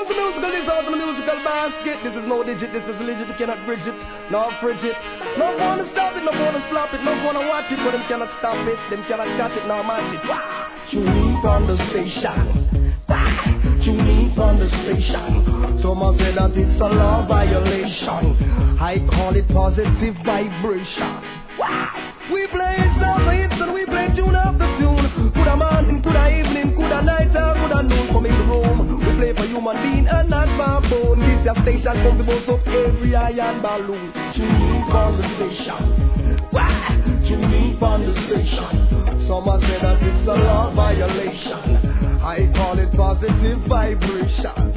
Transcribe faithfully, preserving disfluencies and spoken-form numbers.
amongst the musical, this out of the musical basket. This is no digit, this is legit, you cannot bridge it, no frigid. No wanna stop it, no wanna flop it, no wanna watch it, but them cannot stop it, them cannot catch it, no match it. Tune in from the station. Tune in from the station. Someone said that it's a law violation. I call it positive vibration. We play some hits and we play tune after tune. Could a morning, could a evening, could a night or could a noon. Come in the room, we play for human being and not for bone. This your station comes to boast up every iron balloon. Tune in from the station. Tune in from the station. Someone said that it's a law violation. I call it positive vibration.